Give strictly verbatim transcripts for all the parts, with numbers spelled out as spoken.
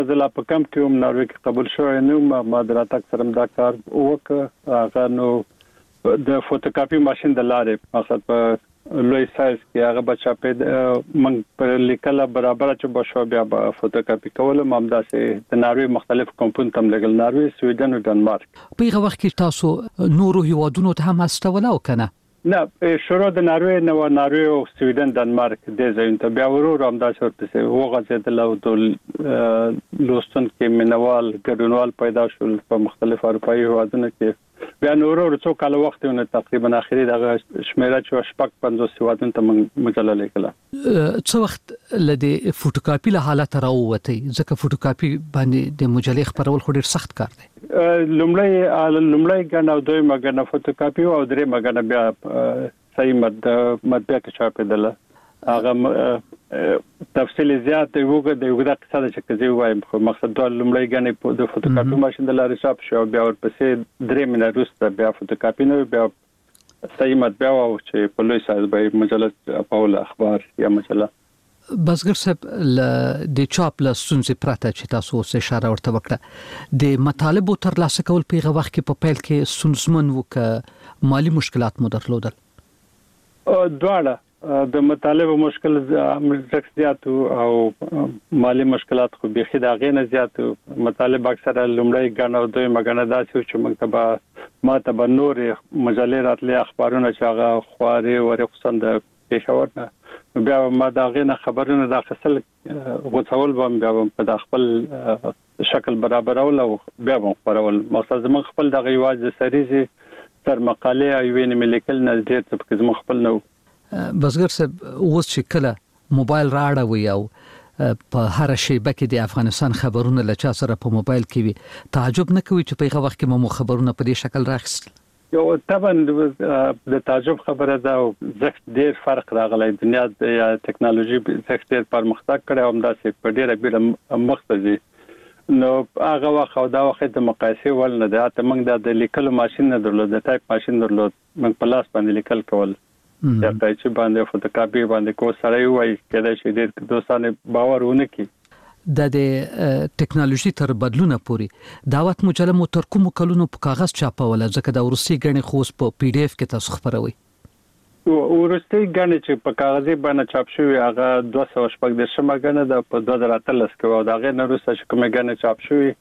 زه لا په کم کې هم ناروی کې قبول شوی نو ما دراتک سره دا کار وکړ هغه نو د فوټوکاپي ماشين د لارې مقصد په لوی سایز کې هغه بچا په من پر لیکل برابر چې بشو بیا فوټوکاپي کول مامدا سي د ناروی مختلف کمپون تم لګل ناروی سویډن او ډنمارک په هغه وخت کې تاسو نورو هیوادونو ته هم استولا وکنه نه شروع د ناروی نو ناروی او سویډن ډنمارک د ځین ته بیا ورور هم دا شورت سي وغه چې د لودل لوستون کې منوال ګډونوال پیدا شول په مختلف اروپאי هیوادونو کې بیا نورو څو کال وخت ونه تقریبا اخري دغه شمیره چې شپږ پنځوس هیوادونو ته مجله لیکله څو وخت لدی فوټوکاپي له حالت راووتی ځکه فوټوکاپي باندې د مجلې خبرول خو ډیر سخت کار دی لومړی لومړی غنه او دوی مګنه فوټوکاپي او درې مګنه بیا صحیح مد مطبعه کې چاپېدله هغه تفصیل زیات وګړه د وګړه قصه چې کوي وایم خو مقصد د لومړی غنه په د فوټوکاپي ماشين د لارې چاپ شو بیا ورپسې درې منه وروسته بیا فوټوکاپي نو بیا صحیح مطبعه او چې په لوی سایز به مجله په اخبار یا مجله بسګر صاحب د چاپ له سنځ پراته چې تاسو اوس اشاره ورته وکړه د مطالبو تر لاسه کول په هغه وخت کې په پیل کې سنځمن وک مالی مشکلات مو درلودل دواړه د مطالبه مشکل زیات او مالی مشکلات خو به خدا غینه زیات مطالب اکثره لومړی غنه او دوی مګنه داسې چې مکتبه ما ته بنور مجلې راتلې اخبارونه چې هغه خواري ورخصن د پېښور نه بیا ما دا غینه خبرونه د خپل غوڅول بم بیا په خپل شکل برابرول او بیا هم خبرول مقصد زمون خپل د غیواز سریزي تر مقاله ایوین ملیکل نه ډیر څه په زمون خپل نو بسګر صاحب اوس چې کله موبایل راړوي او په هر شی بکې د افغانستان خبرونه لچا سره په موبایل کې وي تعجب نه کوي چې په هغه وخت کې مو خبرونه په دې شکل راخستل یو طبعا د تعجب خبره ده او زخت ډیر فرق راغلی دنیا د ټکنالوژي زخت ډیر پرمختګ کړی او همداسې په ډیره بیره مختزي نو هغه وخت او دا وخت د مقایسې ول نه ده ته موږ د لیکلو ماشين نه درلود د ټایپ ماشين درلود موږ په لاس باندې لیکل کول یا چې باندې فوټوکاپي باندې کو سره وای کله چې د دوستانه باورونه کی د ټکنالوژي تر بدلونه پوري دعوت مجله مو تر کوم کلونو په کاغذ چاپوله ځکه د روسي غني خوس په پی ډی اف کې تاسو خبروي او روسي غني چې په کاغذي باندې چاپ شوی هغه دوه سوه شپږ د شمه غنه د په دوه زره اتلس کې او دا غیر نه روسه چې کومه غنه چاپ شوی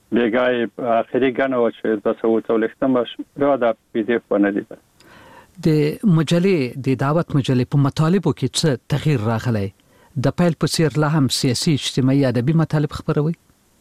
بیګای اخري غنه و چې دوه سوه څلوېښت دا د پی ډی اف باندې دی د مجلې د دعوت مجلې په مطالبو کې څه تغییر راغلی د پیل په څیر لا هم سیاسي اجتماعي ادبي مطالب خبروي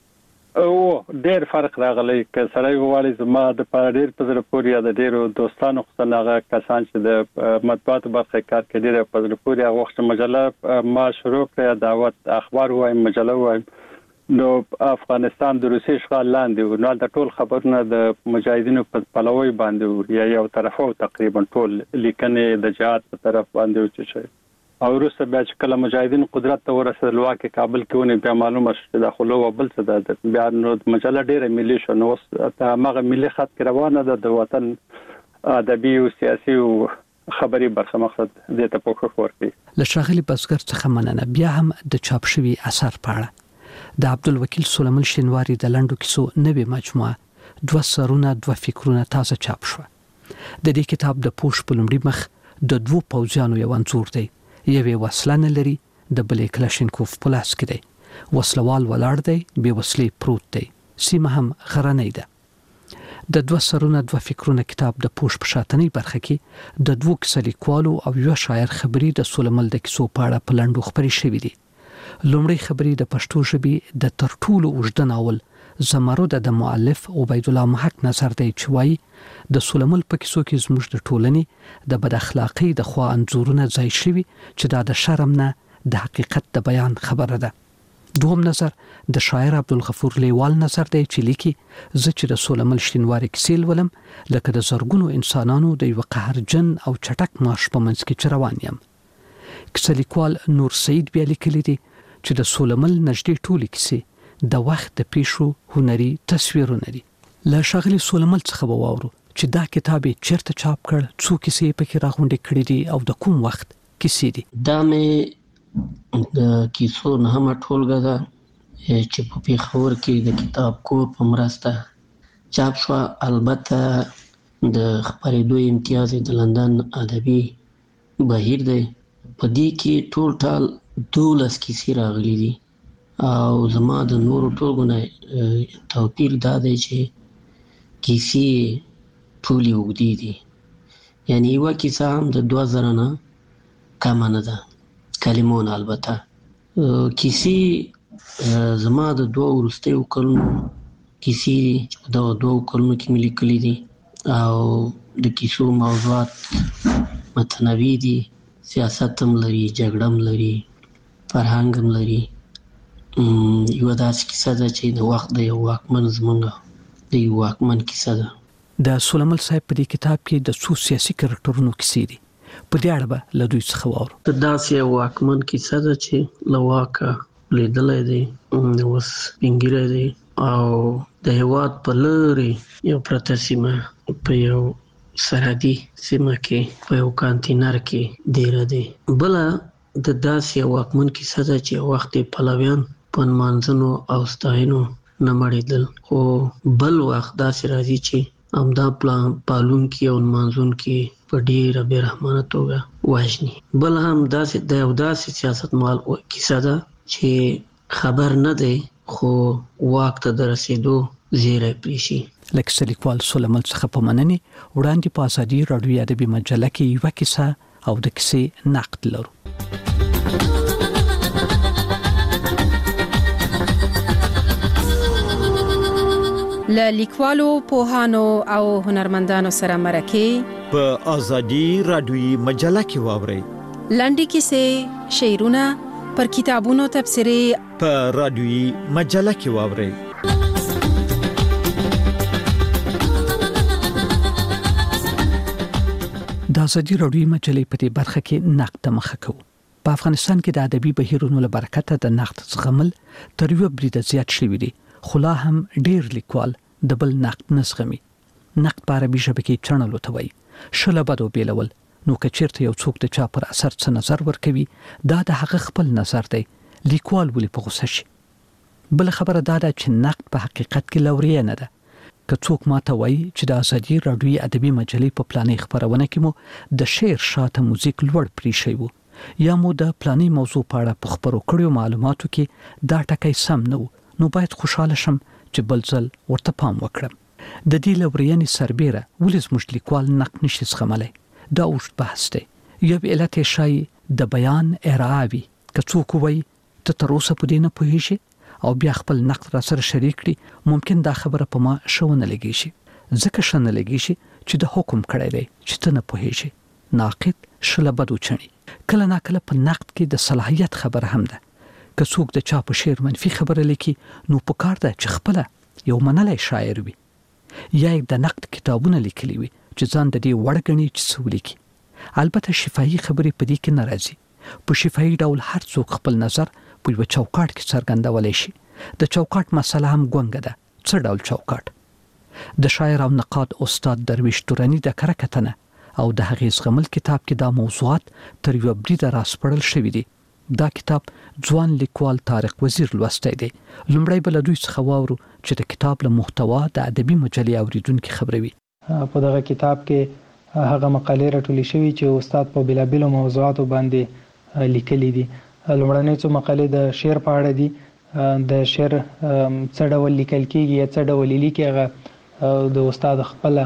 او ډېر فرق راغلی که سره ووالي زما د ډېر په زړه پورې د ډېرو دوستانو خصناغه کسان چې د مطبوعاتو برخه کار کوي ډېر په زړه پورې هغه وخت مجله ما شروع کړه دعوت اخبار وایم مجله وایم نو افغانستان د روسي اشغال لاندې نو د ټول خبرونه د مجاهدینو په پلوي باندې یا یو طرفو تقریبا ټول لیکنې د جهاد په طرف باندې چې شي او روسه بیا چې کله مجاهدین قدرت ته ورسېدل واکه کابل کې ونه بیا معلومه شوه د خلو وبل څه د بیا نو مجله ډیره ملي شو نو ته هغه ملي خط کې روانه ده د وطن ادبي او سیاسي او خبري برخه مقصد دې ته پوښښ ورکړي لشاغلي بسګر څخه مننه بیا هم د چاپ شوی اثر پاړه د عبدالوکیل سلیمان شینواری د لندو کیسو نوې مجموعه دوه سرونه دوه فکرونه تازه چاپ شو د دې کتاب د پوش په لومړي مخ د دوه پوځیانو یو انځور دی یوې وسله نه لري د بلې کلاشینکوف په لاس کې دی وسلوال ولاړ دی بې وسلې پروت دی سیمه هم غرنۍ ده د دوه سرونه دوه فکرونه کتاب د پوش په شاتنۍ برخه کې د دوه کیسه لیکوالو او یو شاعر خبري د سلیمان د کیسو په اړه په لندو خبري شوې دي لومړی خبري د پښتو ژبې د ترټولو اوږده ناول زمرد د مؤلف عبید الله محق نظر دی چې وایي د سلیمان په کیسو کې زموږ د ټولنې د بد اخلاقۍ د خوا انځورونه ځای شوي چې دا د شرم نه د حقیقت د بیان خبره ده دوهم نظر د شاعر عبدالغفور لیوال نظر دی چې لیکي زه چې د سلیمان شینواری کیسې ولم لکه د زرګونو انسانانو د یو قهرجن او چټک ماش په منځ کې روان یم کیسه لیکوال نور سعید بیا لیکلی دی چې د سلیمان نږدې ټولې کیسې د وخت د پیښو هنري تصویرونه دي له شاغلي سلیمان څخه به واورو چې دا کتاب چیرته چاپ کړ څو کیسې پکې راغونډې کړې دي او د کوم وخت کیسې دي دا مې د کیسو نه هم ټولګه ده چې په پیښور کې د کتاب کور په مرسته چاپ شوه. البته د خپرېدو امتیاز یې د لندن ادبي بهیر دی. په دې کې ټول ټال دولس کیسې راغلي دي او زما د نورو ټولو نه توپیر دا دی چې کیسې ټولې اوږدې دي، یعنې یوه کیسه هم د دوه زره نه کمه نه ده، کلمو نه. البته کیسې زما د دوه وروستیو کلونو کیسې دي چې په دغه دوو کلونو کې مې لیکلي دي او د کیسو موضوعات متنوع دي، سیاست هم لري، جګړه هم لري، فرهنګ هم لري. یوه داسې کیسه ده چې د وخت د یو واکمن زموږ د یو واکمن کیسه ده. د سلیمان صاحب په دې کتاب کې د څو سیاسي کرکټرونو کیسې دي، په دې اړه به له دوی څخه واورو. د داسې یو واکمن کیسه ده چې له واکه لیدلی دی، اوس سپین دی او د هېواد په لرې یو پرته سیمه په یو سرحدي سیمه کې په یو کانتینر کې دیره دی. بله د داسې یو واکمن کیسه ده چې یو وخت یې پلویان په نمانځنو او ستاینو نه مړېدل، خو بل وخت داسې راځي چې همدا پالونکي او نمانځونکي په ډېره بې رحمانه توګه وژني. بل هم داسې د یو داسې سیاستمال کیسه ده چې خبر نه دی خو واک ته د رسېدو زیری پرېښي. لکه لیکوال سلیمان څخه په مننې وړاندې په ازادي راډیو ادبي مجله کې یوه کیسه او د کیسې نقد لرو. له لیکوالو، پوهانو او هنرمندانو سره مرکې په ازادي راډیو مجله کې واورئ. لنډې کیسې، شعرونه، پر کتابونو تبصرې په راډیوي مجله کې واورئ. د ازادي راډیو مجلې په دې برخه کې نقد مخه کوو. په افغانستان کې د ادبي بهیرونو له برکته د نقد زغمل تر یو بریده زیات شوی دی، خو لا هم ډیر لیکوال د بل نقد نه زغمي. نقد په عربي ژبه کې چڼلو ته وایي. شله بدو بیلول، نو که چیرته یو څوک د چا پر اثر څه نظر ورکوي، دا د هغه خپل نظر دی، لیکوال ولې په غوسه شي؟ بل خبره دا ده چې نقد په حقیقت کې لوري نه ده. که څوک ماته وایي چې د ازادي راډیو ادبي مجلې په پلانې خبرونه کې مو د شعر شاته موزیک لوړ پریښی وو، یا مو د پلانې موضوع په اړه په خبرو کړیو معلوماتو کې دا ټکی سم نه و، نو باید خوشاله شم چې بل ځل ورته پام وکړم. د دې لوريانې سربېره ولې زموږ لیکوال نقد نشي زغملی؟ دا اوږد بحث دی. یو علت یې ښایي د بیان ارعا وي. که څوک وایي ته تر اوسه په دې نه پوهېږې او بیا خپل نقد را سره شریک کړي، ممکن دا خبره په ما ښه ونه لګي شي، ځکه ښه نه لګي شي چې د حکم کړی دی چې ته نه پوهېږې. ناقد شله بدو چڼي. کله ناکله په نقد کې د صلاحیت خبره هم ده. که څوک د چا په شعر منفي خبره لیکي، نو پکار ده چې خپله یو منلی شاعر وي، یا د نقد کتابونه لیکلي وي چې ځان د دې وړ ګڼي چې څه ولیکي. البته شفاهي خبرې په دې کې نه راځي. په شفاهي ډول هر څوک خپل نظر په یو چوکاټ کې څرګندولی شي. د چوکاټ مسله هم ګونګه ده. څه ډول چوکاټ؟ د شاعر او نقاد استاد درویش تورني د کره کتنه او د هغې زغمل کتاب کې دا موضوعات تر یو بریده راسپړل شوي دي. دا کتاب ځوان لیکوال طارق وزیر لوستی دی. لومړی به له دوی څخه واورو چې د کتاب له محتوا د ادبي مجلې اوریدونکي خبروي. په دغه کتاب کې هغه مقالې راټولې شوي چې استاد په بېلابېلو موضوعاتو باندې لیکلي دي. لومړنۍ څو مقالې د شعر په اړه دي. د شعر څه ډول لیکل کېږي یا څه ډول لیکي، هغه د استاد خپله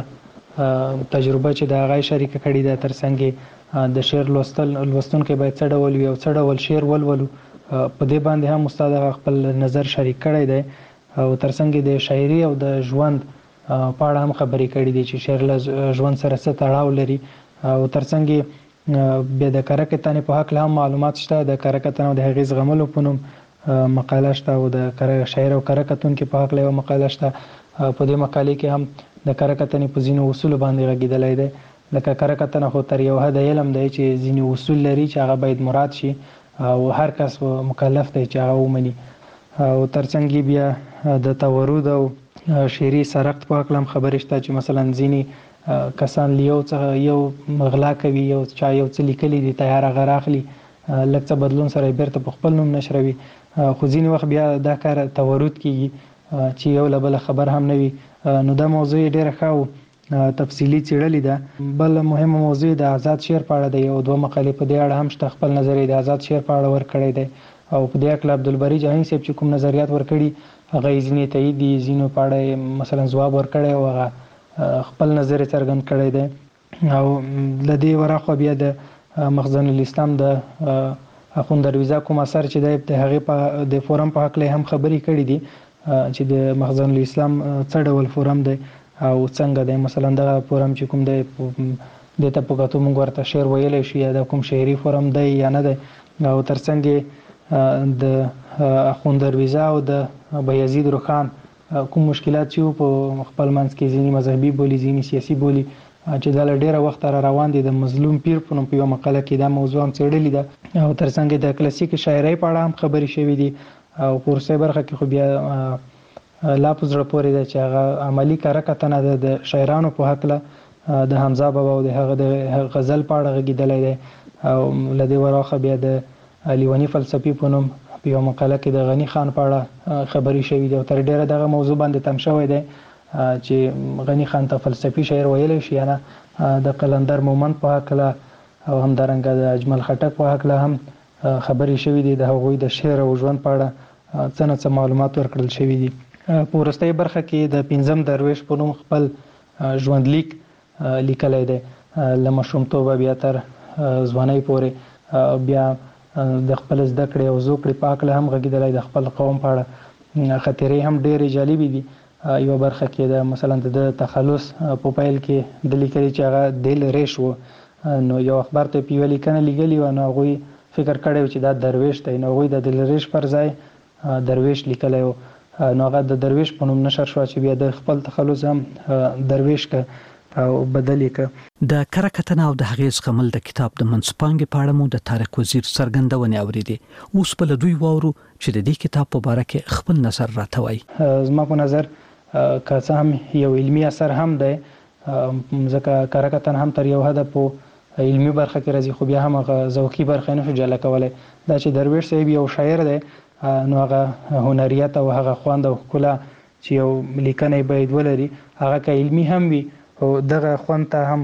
تجربه چې د هغه شریکه کړې ده. تر څنګ د شعر لوستل لوستونکی باید څه ډول وي او څه ډول شعر ولولو، په دې باندې هم استاد خپل نظر شریک کړی دی. او تر څنګ د شاعري او د ژوند په اړه هم خبرې کړې دي چې شعر له ژوند سره څه تړاو لري. او تر څنګ بیا د کره کتنې په هکله هم معلومات شته. د کره کتنې او د هغې زغملو په نوم مقاله شته او د شاعر او کره کتونکي په هکله یوه مقاله شته. په دې مقالې کې هم د کره کتنې په ځینو اصولو باندې غږېدلی دی. لکه کره کتنه خو تر یو حده علم دی چې ځینې اصول لري چې هغه باید مراد شي او هر کس مکلف دی چې هغه ومني. او تر څنګ بیا د تورود او شعري سرقت په هکله هم خبرې شته چې مثلا ځینې کسان له یو څخه یو غلا کوي، یو چا یو څه لیکلي دي تیار هغه راخلي، لږ څه بدلون سره یې بېرته په خپل نوم نشروي. خو ځینې وخت بیا دا کار تورود کیږي چې یو له بله خبر هم نه وي. نو دا موضوع ډېره ښه او تفصیلي څېړلې ده. بل مهمه موضوع د آزاد شعر په اړه ده. یو دوه مقالې په دې اړه هم شته. خپل نظر یې د آزاد شعر په اړه ورکړی دی او په دې هکله عبدالبري جهاني صاحب چې کوم نظریات ورکړي هغه یې ځینې تایید دي، ځینو په اړه مثلا ځواب ورکړی او هغه خپل نظر یې څرګند کړی دی. او له دې وراخوا بیا د مخزن الاسلام د اخوند درویزه کوم اثر چې دی د هغې په د فورم په هکله هم خبرې کړي دي چې د مخزن الاسلام څه ډول فورم دی او څنګه دی. مثلا دغه فورم چې کوم دی دې ته په کتو موږ ورته شعر ویلی شو یا د کوم شعري فورم دی یا نه دی. او تر څنګ د اخوند درویزه او د بایزید روخان کوم مشکلات چې په خپل منځ کې ځینې مذهبي بولي ځینې سیاسي بولي چې دا له ډېره وخته را روان دي. د مظلوم پیر په نوم په یوه مقاله کې دا موضوع هم څېړلې ده او تر څنګ د کلاسیک شاعرۍ په اړه هم خبرې شوي دي. او په وروستۍ برخه کې خو بیا لا په زړه پورې ده چې هغه عملي کره کتنه ده د شاعرانو په هکله د حمزه بابا او د هغه د غزل په اړه غږېدلی دی. او له دې وراخه بیا د لیوني فلسفي په نوم په یوه مقاله کې د غني خان په اړه خبرې شوي دي او تر ډېره دغه موضوع باندې تم شوی دی چې غني خان ته فلسفي شاعر ویلی شي یا نه. د قلندر مومند په هکله او همدارنګه د اجمل خټک په هکله هم خبرې شوي دي. د هغوی د شعر او ژوند په اړه څه نه څه معلومات ورکړل شوي دي. په وروستۍ برخه کې د پنځم درویش په نوم خپل ژوندلیک لیکلی دی له ماشومتوبه بیا تر ځوانۍ پورې. بیا د خپل زده کړې او زوکړې په هکله هم غږېدلی. د خپل قوم په اړه خاطرې هم ډېرې جالبې دي. یوه برخه کې د مثلا د تخلص په پیل کې د لیکلي چې هغه دل ریش و، نو یو اخبار ته په یوه لیکنه لیکلي وه، نو هغوی فکر کړی و چې دا درویش دی، نو هغوی د دل ریش پر ځای درویش لیکلی و. نو هغه د درویش په نوم نشر شوه چې بیا د خپل تخلص هم درویش که او بدل یې که. د کره کتنه او د هغې زغمل د کتاب د منځپانګې په اړه مو د طارق وزیر څرګندونې اورېدې. اوس به له دوی واورو چې د دې کتاب په باره کې خپل نظر راته وایي. زما په نظر که څه هم یو علمي اثر هم دی، ځکه کره کتنه هم تر یو حده په علمي برخه کې راځي، خو بیا هم هغه ذوقي برخه نه شو جلا کولی. دا چې درویش صاحب یو شاعر دی، نو هغه هنریت او هغه خوند او ښکلا چې یو لیکنی باید ولري، هغه که علمي هم وي او دغه خوند ته هم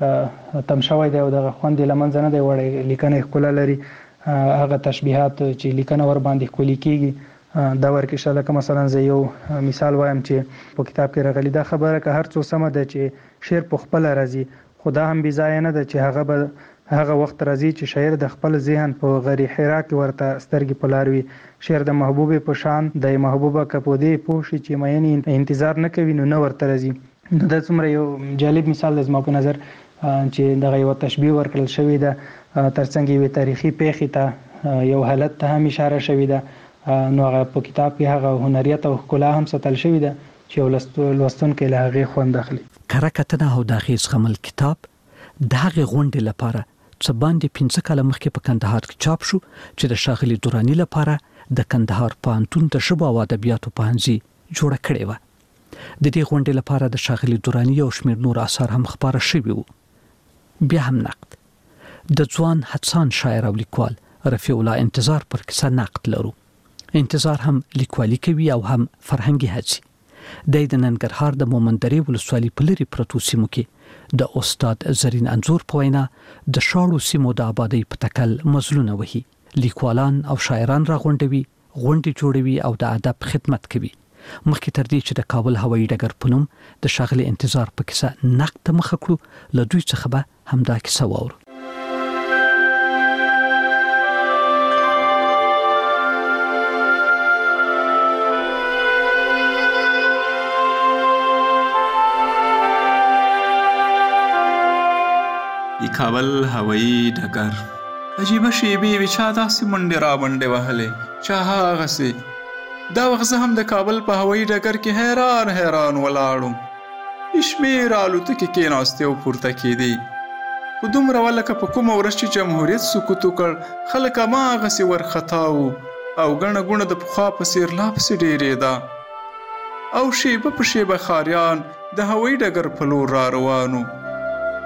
تم شوی دی او دغه خوند یې له منځه نه دی وړی، لیکنه ښکلا لري. هغه تشبیهات چې لیکنه ور باندې ښکلي کېږي دا ورکې شته. لکه مثلا زه یو مثال وایم چې په کتاب کې راغلی، دا خبره که هر څو سمه ده چې شعر په خپله راځي، خو دا هم بې ځایه نه ده چې هغه به هغه وخت راځي چې شاعر د خپل ذهن په غیر حرا کې ورته سترګې په لار وي. شعر د محبوبې په شان د محبوبه که په دې پوه شي چې مینې انتظار نه کوي نو نه ورته راځي. نو دا څومره یو جالب مثال دی زما په نظر چې دغه یوه تشبیه ورکړل شوې ده. تر څنګ یوې تاریخي پیښې ته یو حالت ته هم اشاره شوې ده. نو هغه په کتاب کې هغه هنریت او ښکلا هم ساتل شوې ده چې یو لوستونکی له هغې خوند اخلي. کره کتنه او د هغې زغمل کتاب د هغې غونډې لپاره څه باندې پنځه کاله مخکې په کندهار کې چاپ شو چې د ښاغلي دراني لپاره د کندهار پوهنتون د ژبو او ادبیاتو پوهنځي جوړه کړې وه. د دې غونډې لپاره د ښاغلي دراني یو شمېر نور اثار هم خپاره شوي وو. بیا هم نقد. د ځوان هڅان شاعر او لیکوال رفیع الله انتظار پر کیسه نقد لرو. انتظار هم لیکوالي کوي او هم فرهنګي هڅې. دی د ننګرهار د مومندرې ولسوالي په لرې پرتو سیمو کې د استاد زرین انځور په وینا د شاړو سیمو د آبادۍ په تکل مزلونه وهي. لیکوالان او شاعران راغونډوي، غونډې جوړوي او د ادب خدمت کوي. مخکې تر دې چې د کابل هوایي ډګر په نوم د ښاغلي انتظار په کیسه نقد ته مخه کړو، له دوی څخه به همدا کیسه واورو. د کابل هوایي ډګر عجیبه شیبې وې، چا داسې منډې را منډې وهلې، چا هغسې. دا وخت زه هم د کابل په هوایي ډګر کې حیران حیران ولاړم. بې شمېره الوتکې کېناستې او پورته کېدې، خو دومره وه لکه په کومه ورځ چې جمهوریت سقوط وکړ، خلک هماغسې ورخطا وو او ګڼه ګوڼه د پخوا په څېر لا پسې ډېرېده او شیبه په شیبه ښاریان د هوایي ډګر په لور را روانو.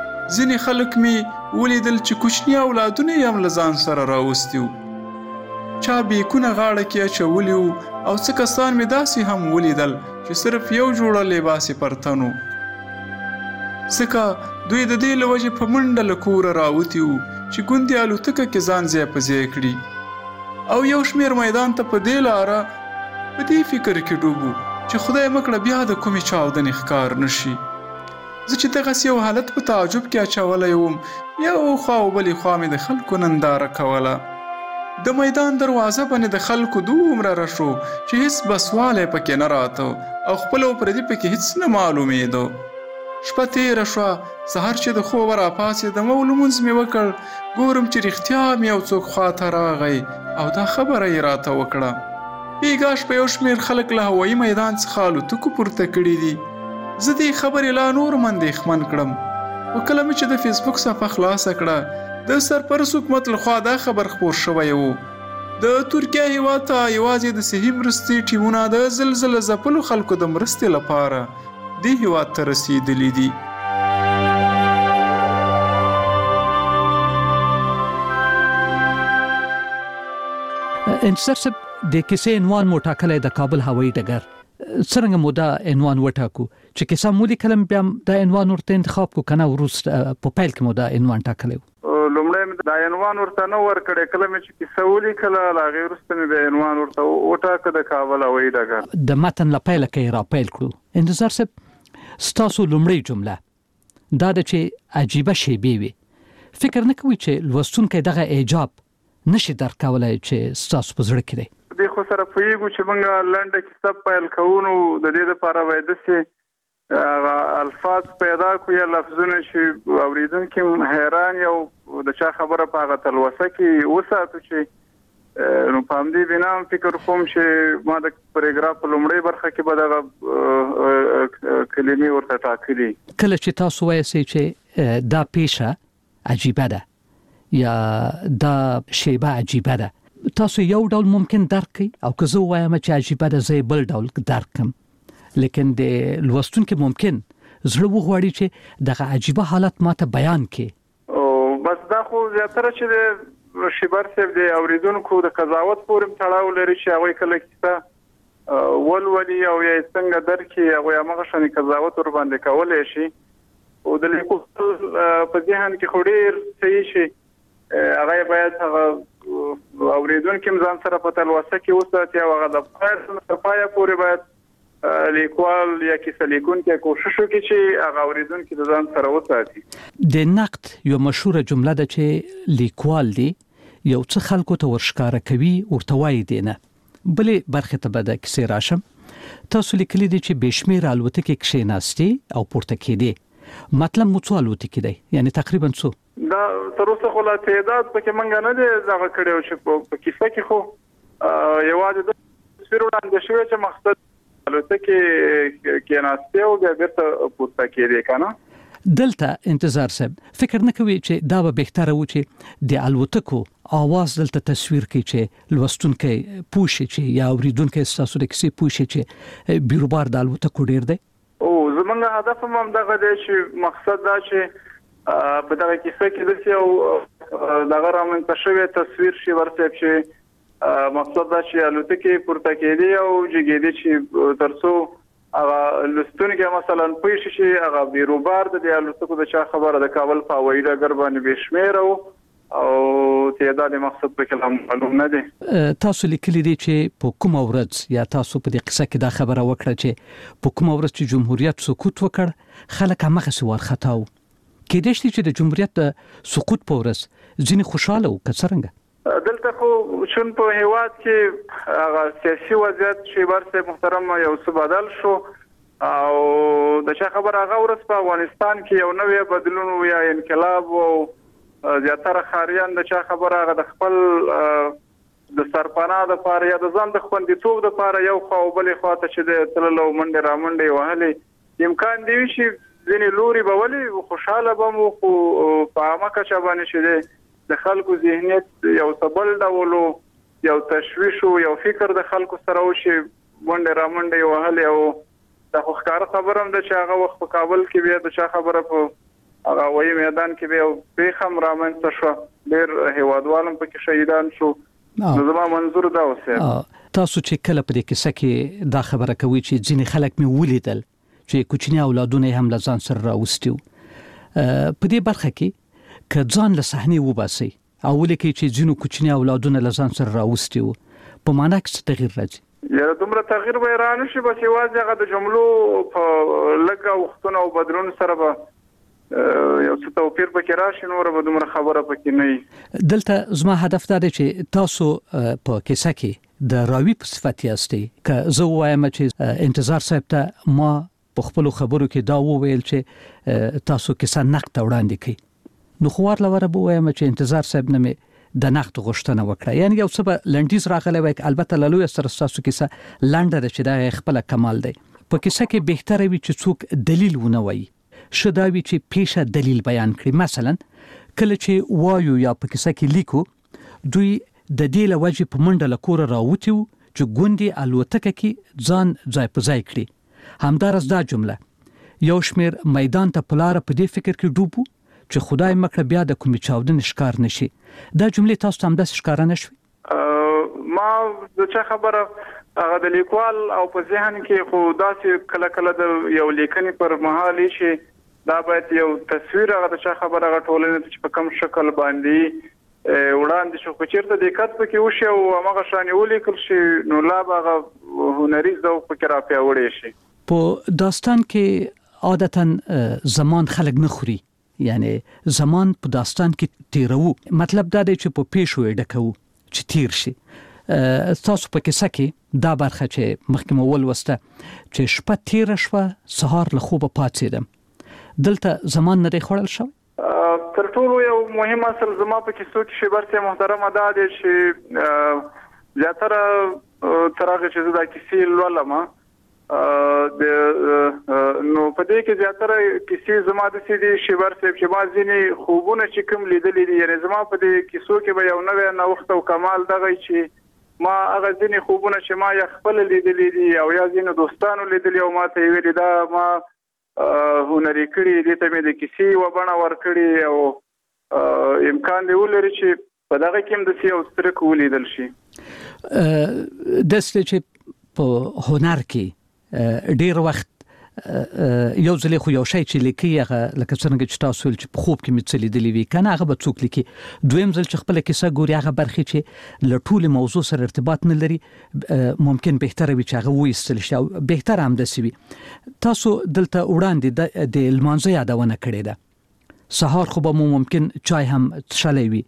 ځینې خلک مې ولیدل چې کوچني اولادونه یې هم له ځان سره راوستي وو. چا بیکونه غاړه کې اچولي وو او څه کسان مې داسې هم ولیدل چې صرف یو جوړه لباس یې پر تن وو. ځکه دوی د دې له وجې په منډه له کوره راوتي وو چې ګوندې الوتکه کې ځان ځای په ځای کړي او یو شمېر میدان ته په دې لاره په دې فکر کې ډوب وو چې خدای مکړه بیا د کومې چاودنې ښکار نه شي. زه چې دغسې یو حالت په تعجب کې اچولی وم، یو خوا او بلې خوا مې د خلکو ننداره کوله. د میدان دروازه باندې د خلکو دومره رشو چې هیڅ بسوالی پکې نه راته او خپل او پردي پکې هیڅ نه معلومېده. شپه تېره شوه، سهار چې د خوبه راپاڅېدم او لمونځ مې وکړ، ګورم چې رښتیا مې یو څوک خواته راغی او دا خبره یې راته وکړه. بیګا شپه یو شمېر خلک له هوایي میدان څخه الوتکو پورته کړي دي. زه دې خبرې لا نور اندېښمن کړم، خو کله مې چې د فیسبوک صفحه خلاصه کړه د سرپرست حکومت لخوا دا خبر خپور شوی و. د ترکیه هېواد ته یوازې د صحي مرستې ټیمونه د زلزله ځپلو خلکو د مرستې لپاره دې هېواد ته رسېدلي دي. انتصار صاحب، د کیسې عنوان مو ټاکلی د کابل هوایي ډګر. څرنګه مو دا عنوان وټاکو چې کیسه مو لیکلم بیا دا عنوان ورته انتخاب کو کنه وروسته په پیل کې مو دا عنوان ټاکلی و؟ لومړی دا عنوان ورته نه ورکړی، کله مې چې کیسه ولیکله له هغې وروسته مې بیا عنوان ورته وټاکه د کابل هوایي ډګر. د متن له پیله کې را پیل کړو. انتظار صاحب، ستاسو لومړی جمله دا ده چې عجیبه شیبې وي. فکر نه کوئ چې لوستونکی دغه ایجاب نشي درک کولی چې ستاسو په زړه کې دی؟ دې خو سره پوهېږو چې موږ لنډه کیسه پیل کوو، نو د دې دپاره باید داسې الفاظ پیدا کړو یا لفظونه چې اورېدونکي هم حیران یا د چا خبره په هغه تلوسه کې وساتو چې نو په همدې بنا هم فکر کوم چې ما د پاراګراف په لومړۍ برخه کې به دغه کلمې ورته ټاکلي. کله چې تاسو وایئ چې دا پیښه عجیبه ده یا دا شیبه عجیبه ده، تاسو یو ډول ممکن درک کړئ او که زه ووایم چې عجیبه ده زه بل ډول درک کړم، لیکن د لوستونکي ممکن زړه وغواړي چې دغه عجیبه حالت ماته بیان کړي. بس دا خو زیاتره چې د شیبر صاحب د اورېدونکو د قضاوت پورې تړاو لري چې هغوی کله کیسه ولولي او یا یې څنګه درک کړي، هغوی همغه شانې قضاوت ورباندې کولی شي. او د لیکوال په ذهن کې خو ډېر صحیح شي، هغه باید هغه اورېدونکي هم ځان سره په تلوسه کې وساتي او هغه د پای پایه پورې باید لیکوال یا کیسه لیکونکی کوشش وکړي چې هغه اورېدونکي د ځان سره وساتي. د نقد یو مشهوره جمله ده چې لیکوال دی یو څه خلکو ته ورښکاره کوي ورته وایي دی نه. بلې برخې ته به د کیسې راشم. تاسو لیکلي دي چې بې شمېره الوتکې کښېناستې او پورته کېدې. مطلب مو څو الوتکې دی؟ یعنی تقریبا څو؟ دا تر اوسه خو لا تعداد پکې موږ نه دی دغه کړی او چې په کیسه کې خو یوازې د تصویر وړاندې شوی چې مقصد الوتکې کېناستې او بیا بېرته پورته کېدې که نه. دلته انتظار صاحب فکر نه کوي چې دا به بهتره و چې د الوتکو آواز دلته تصویر کړي چې لوستونکی پوه شي چې یا اورېدونکی ستاسو د کیسې پوه شي چې بیروبار د الوتکو ډېر دی؟ او زموږ هدف هم همدغه دی چې مقصد دا چې په دغه کیسه کې داسې یو دغه رامنځته شوی تصویر شي ورصاحب چې مقصد دا چې الوتکې پورته کېدې او جګېدې چې تر څو هغه لوستونکي مثلا پوه شي چې هغه بیروبار د دې الوتکو د چا خبره د کابل په هوایي ډګر باندې بې شمېره او تعداد مقصد پکې هم معلوم نه دی. تاسو لیکلي دي چې په کومه ورځ یا تاسو په دې قصه کې دا خبره وکړه چې په کومه ورځ چې جمهوریت سقوط وکړ خلک همغسې وارخطا وو. کېدای شي چې د جمهوریت د سقوط په ورځ ځینې خوشحاله وو که څرنګه؟ دلته خو چون په هېواد کې هغه سیاسي وضعیت شیبر صاحب محترم یو څه بدل شو او د چا خبره هغه ورځ په افغانستان کې یو نوی بدلون یا انقلاب او زیاتره ښاریان د چا خبره هغه د خپل د سرپناه دپاره یا د ځان د خوندیتوب دپاره یو خوا او بلې خوا ته چې د تللو منډې رامنډې وهلې امکان دی چې ځینې لوري به ولې خوشحاله به مو خو په عامه کچه باندې چې دی د خلکو ذهنیت یو څه بل ډول یو تشویش او یو فکر د خلکو سره وشي منډې رامنډې وهلې او دا خو ښکاره خبره هم ده چې هغه وخت په کابل کې بیا د چا خبره په هغه هوایي میدان کې بیا یو پېښه هم رامنځته شوه، ډېر هېوادوال هم پکې شهیدان شو نو زما منظور دا اوسه. تاسو چې کله په دې کیسه کې دا خبره کوي چې ځینې خلک مې ولیدل چې کوچنی اولادونه هم له ځان سره راوستیو، په دې برخه کې که ځان له صحنې وباسي او ولیکي چې ځینو کوچنی اولادونه له ځان سره راوستیو، په معنا کې څه تغیر راځي؟ یا دومره تغیر به را نشي، بس یوازې هغه د جملو په لږه وختونو او بدلون سره به یو څه توپیر پکې راشي، نور به دومره خبره پکې نه وي. دلته زما هدف دا دی چې تاسو په کیسه کې د راوي په صفت یاستئ. که زه وایم چې انتظار صاحب ته ما په خپل خبرو کې دا وویل چې تاسو کیسه نقد وړاندې کړئ، نو خو ورلوره به وایم چې انتظار صاحب نه مې د نقد غوښتنه وکړه، یعنی یو څه به لنډیز راغلی وای. البته لالوی سره تاسو کیسه لنډه ده چې دا خپل کمال دی. په کیسه کې بهتره وي چې څوک دلیل ونه وایي، ښه دا وي چې پیشه دلیل بیان کړي. مثلا کله چې وایو یا په کیسه کې لیکو، دوی د دې له وجې په منډه له کوره راوتیو چې ګوندې الوتکه کې ځان ځای په ځای کړي. همدارس دا جمله، یو شمیر میدان ته په لاره په دې فکر کې ډوب چې خدای مکړه بیا د کومې چاودنې ښکار نشي. دا جملې تاسو ته همداسې ښکاره نه شوې؟ ما د چا خبره هغه د لیکوال او په ذهن کې خو داسې کله کله د یو لیکنې پر مهال شي، دا باید یو تصویر هغه د چا خبره هغه ټولنې چې په کوم شکل باندې وړاندې شو، خو چېرته دقت پکې وشي او هماغه شانې ولیکل شي، نو لا به هغه هنري ذوق پکې را پیاوړی شي. په داستان کې عادتا زمان خلک نه خوري، یعنی زمان په داستان کې تیرو، مطلب دا دی چې په پیښو یې ډکو چې تیر شي. تاسو په کیسه کې دا برخه چې مخکې مو ولوسته چې شپه تیره شوه، سهار له خوبه پاڅېدم، دلته زمان نه دی خوړل شوی؟ تر ټولو یو مهم اصل زما په کیسو کې شیبر صاحب محترمه دا دی چې زیاتره تر هغه چې زه دا کیسې لولم د نو په دې کې زیاتره کیسې زما د سیدي شیبر صاحب چې ما ځینې خوبونه چې کوم لیدلې دي، یعنی زما په دې کیسو کې به یو نوې نوښت او کمال دغه چې ما هغه ځینې خوبونه چې ما یا خپل لیدلې دي او یا ځینې دوستانو لیدلې او ما ته ویلي دا ما هنري کړي دي، ته مې د کیسې و بڼه ورکړي او امکان دی ولري چې په دغه کې هم د څه یو سترک ولیدل شي. داسې چې په هنر کې ډیر وخت یو ځل خو یو شی چې لیکي هغه لکه څنګه چې تاسو ول چې په خوب کې مې څه لیدلی وي کنه هغه به څوک لیکي، دویم ځل چې خپل کیسه ګوري هغه برخې چې له ټول موضوع سره ارتباط نه لري ممکن بهتره وي چې هغه وایستل شي او بهتره هم دسی وي. تاسو دلته وړاندې د لمانځه یادونه کړې ده، سهار خو به مو ممکن چای هم څښلی وي،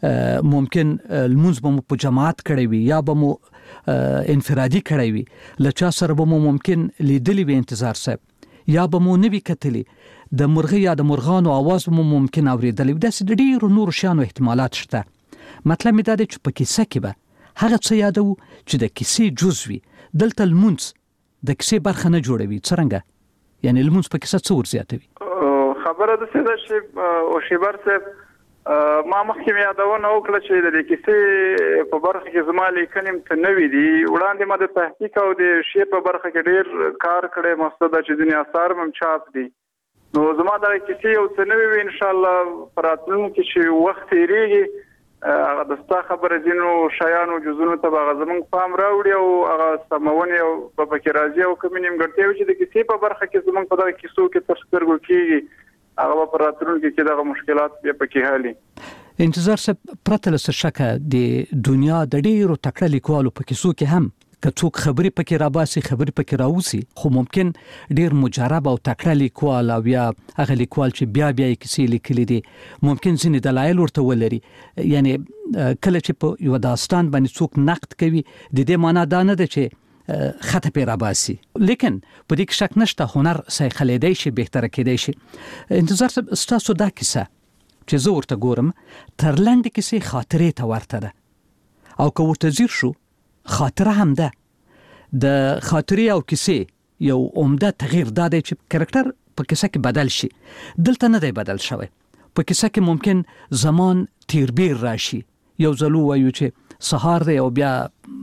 ممکن لمونځ به مو په جماعت کړی وي یا به مو انفرادي کړی وي، له چا سره به مو ممکن لیدلی وي انتظار صاحب، یا به مو نه وي کتلی، د مرغۍ یا د مرغانو آواز به مو ممکن اورېدلی وي. داسې د ډېرو نورو شیانو احتمالات شته. مطلب مې دا دی چې په کیسه کې به هغه څه یادو چې د کیسې جز وي. دلته لمونځ د کیسې برخه نه جوړوي، څرنګه؟ یعنی لمونځ په کیسه څه ورزیاتوي؟ خبره داسې ده چې او شیبر صاحب ما مخکې مې یادونه وکړه چې د دې کیسې په برخه کې زما لیکنې ته نوې دي. وړاندې ما د تحقیق او د شعر په برخه کې ډېر کار کړی، مقصد دا چې ځینې اثار هم چاپ دي. نو زما د کیسې یو څه نوې وي، ان شاء الله په راتلونکي چې وخت تېرېږي هغه د ستا خبره ځینو شیانو جزونو ته به هغه زموږ پام راوړي او هغه سمونې او به پکې راځي او کومې نیمګړتیاوې چې د کیسې په برخه کې زموږ په دغه کیسو کې تر سترګو کېږي هغه په راتلونکي کې دغه مشکلات بیا پکې حلي. انتظار صاحب پرته له څه شکه د دنیا د ډېرو تکړه لیکوالو په کیسو کې هم که څوک خبرې پکې راباسي خبرې پکې راوځي، خو ممکن ډېر مجرب او تکړه لیکوال او یا هغه لیکوال چې بیا بیا یې کیسې لیکلي دي ممکن ځینې دلایل ورته ولري. یعنی کله چې په یو داستان باندې څوک نقد کوي د دې معنا دا نه ده چې خطه پی راباسي، لیکن په دې کې شک نشته هنر سایخلیدای شي، بهتره کېدای شي. انتظار صاحب ستاسو دا کیسه چې زه ورته ګورم تر لنډې کیسې خاطرې ته ورته ده او که ورته ځیر شو خاطره هم ده. د خاطرې او کیسې یو عمده تغییر دا دی چې کرکټر په کیسه کې بدل شي. دلته نه دی بدل شوی. په کیسه کې ممکن زمان تیربیر راشي، یو ځل وایو چې سهار دی او بیا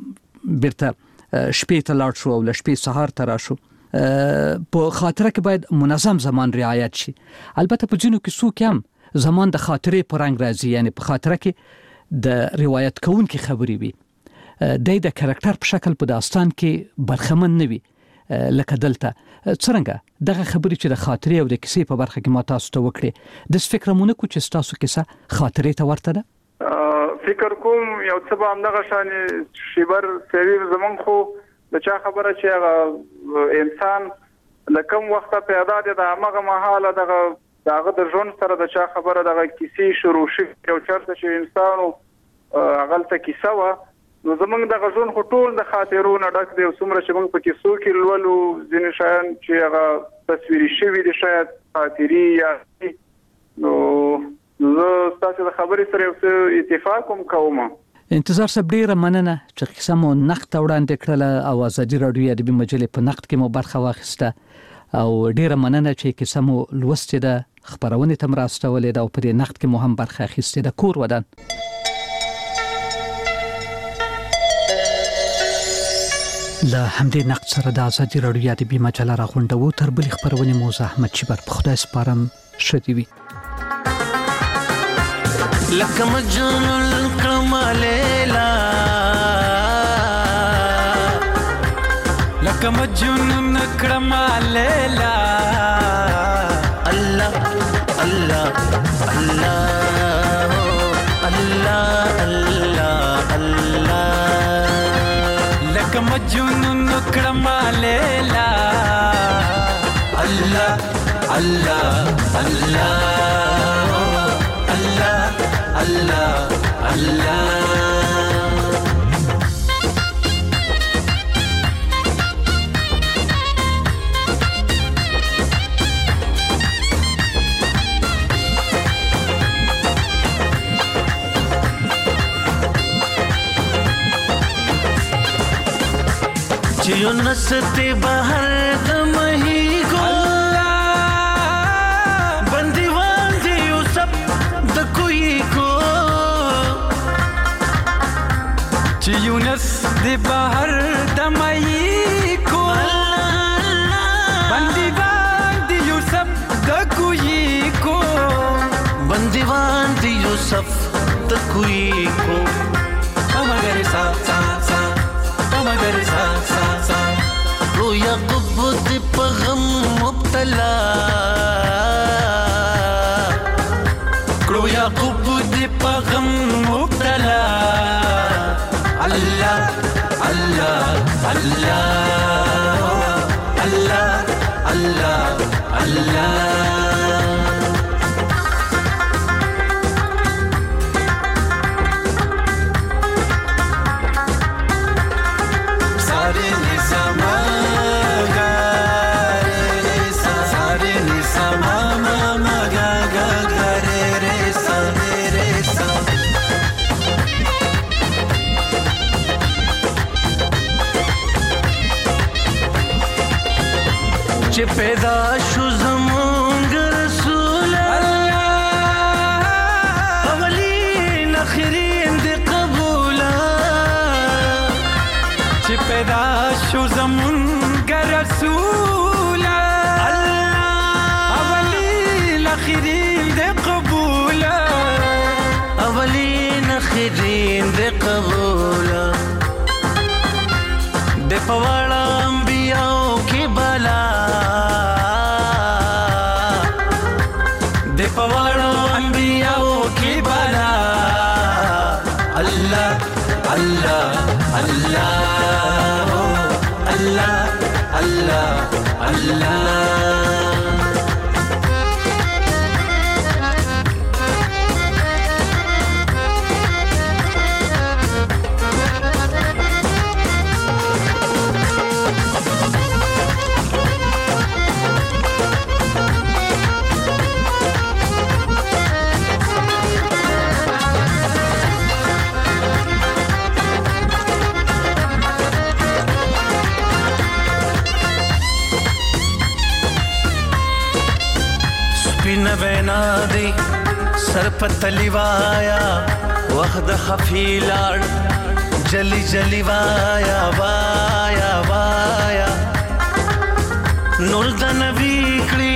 بیرته شپې ته لاړ شو او له شپې سهار ته راشو. په خاطره کې باید منظم زمان رعایت شي. البته په ځینو کیسو کې هم زمان د خاطرې په رنګ راځي، یعنی په خاطره کې د روایت کوونکي خبرې وي د د کریکټر په شکل په داستان کې برخمن نه وي لکه دلته څنګه دغه خبرې چې د خاطرې او د کیسې په برخه کې ما تاسو ته وکړې د فکرمونه کو چې تاسو کیسه خاطرې ته ورته ده فکر کوم یو څه به هم دغه شان شیبر سوي زمون خو د چا خبره چې هغه انسان لکم وخت پیدا دي د هغه محاله دغه دغه د ژوند سره د چا خبره دغه کیسې شروع شي او چرته چې انسانو هغه ته کیسه و نو زمونږ د غزون خټول د خاطرونو ډک دی او څومره چې موږ په کیسو کې لولو ځینې شیان چې هغه تصویري شوي دي شاید خاطري یا نو زه تاسو د خبرې سره یو اتفاق کوم کوم انتظار سب ډیره مننه چې قصه مو نقد وړاندې کړله او ازادي رادیو ادبي مجلې په نقد کې مو برخه واخیسته او ډیره مننه چې قصه مو لوستې ده خبرونه تم راستولې ده او په دې نقد کې مو هم برخه اخیستې ده کور ودان له همدې نقد سره د ازادي رادیو ادبي مجله راغونډو تر بلې خبرونه مو زحمت شبر په خدای سپارم شدي وي لکه مجنون الکرم لیلا لکه مجنون الکرم لیلا الله الله الله الله الله الله لکه مجنون الکرم لیلا الله الله الله الله الله जियो नसते बाहर दमही को बंदीवान जियो सब दकुई को जियो नसते बाहर दमही को बंदीवान जियो सब दकुई को बंदीवान जियो सब दकुई को मगर सा सा सा मगर सा सा सा रोया कुब्बत पगम मुब्तला रोया कुब्बत पगम मुब्तला अल्लाह अल्लाह अल्लाह अल्लाह अल्लाह अल्लाह چې پیدا شو زمونږ رسول الله اولین اخرین دی قبولا چې پیدا شو زمونږ رسول الله اولین اخرین دی قبولا اولین اخرین دی قبولا د پواړه انبیاء کی بلا د پواړو انبیاء کی بلا الله الله الله الله الله الله نوینا دی سر پتلی وایا وخد خفیلار جلی جلی وایا وایا وایا نور د نبی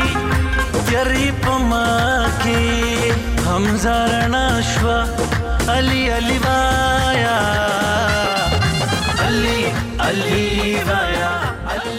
کړي تیری پما کې هم زارنا شوا علی علی وایا علی علی وایا